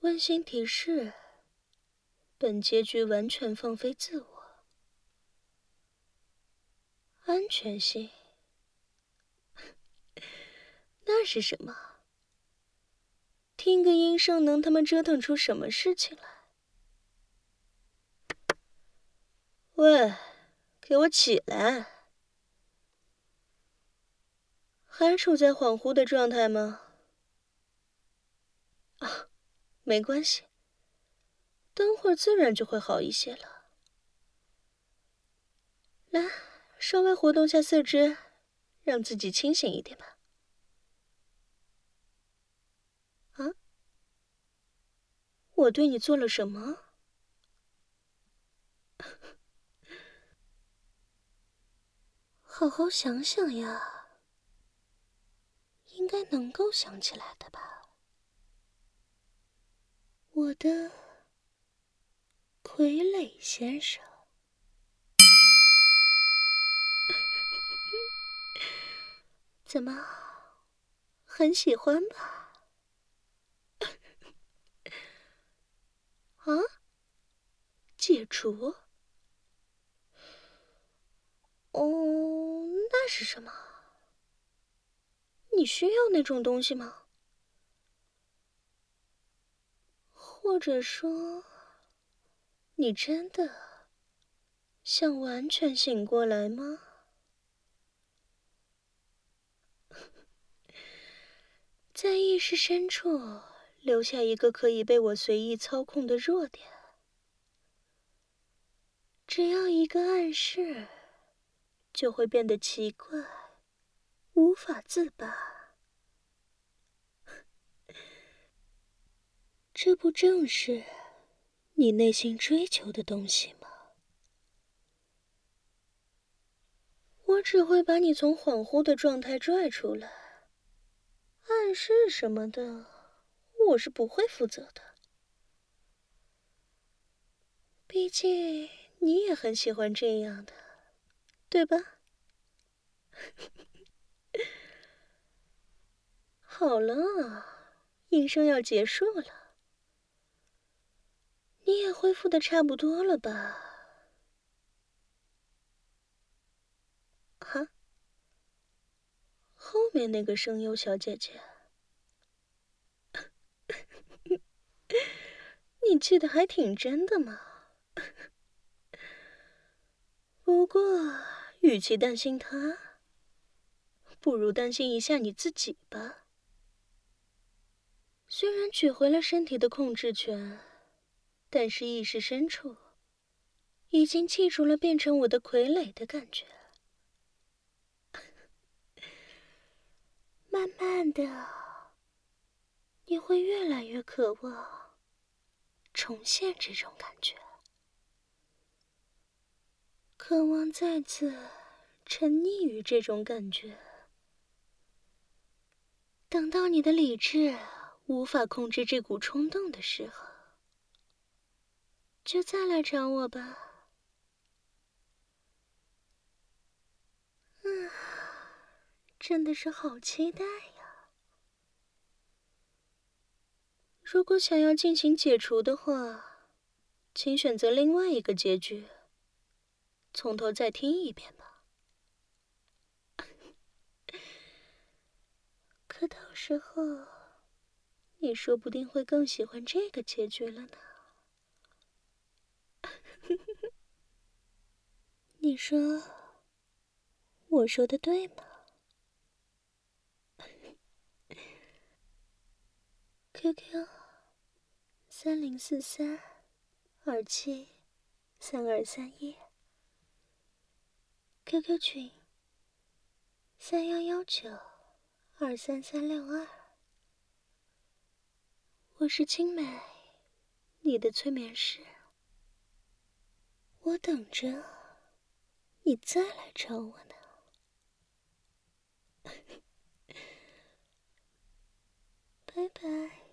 温馨提示：本结局完全放飞自我，安全性。那是什么？听个音声能他妈折腾出什么事情来？喂，给我起来！还处在恍惚的状态吗？啊，没关系，等会儿自然就会好一些了。来，稍微活动下四肢，让自己清醒一点吧。啊？我对你做了什么？好好想想呀，应该能够想起来的吧。我的傀儡先生。怎么，很喜欢吧？啊？解除？哦，那是什么？你需要那种东西吗？或者说，你真的想完全醒过来吗？在意识深处留下一个可以被我随意操控的弱点，只要一个暗示，就会变得奇怪，无法自拔。这不正是你内心追求的东西吗？我只会把你从恍惚的状态拽出来，暗示什么的，我是不会负责的。毕竟你也很喜欢这样的，对吧？好了，音声要结束了，你也恢复的差不多了吧？啊？后面那个声优小姐姐，你记得还挺真的嘛。不过，与其担心她，不如担心一下你自己吧。虽然取回了身体的控制权，但是意识深处已经记住了变成我的傀儡的感觉。慢慢的，你会越来越渴望重现这种感觉，渴望再次沉溺于这种感觉。等到你的理智无法控制这股冲动的时候，就再来找我吧。真的是好期待呀！如果想要进行解除的话，请选择另外一个结局，从头再听一遍吧。可到时候，你说不定会更喜欢这个结局了呢。你说，我说的对吗？QQ 3043273231， QQ 群3119233362。我是青梅，你的催眠师。我等着你再来找我呢。拜拜。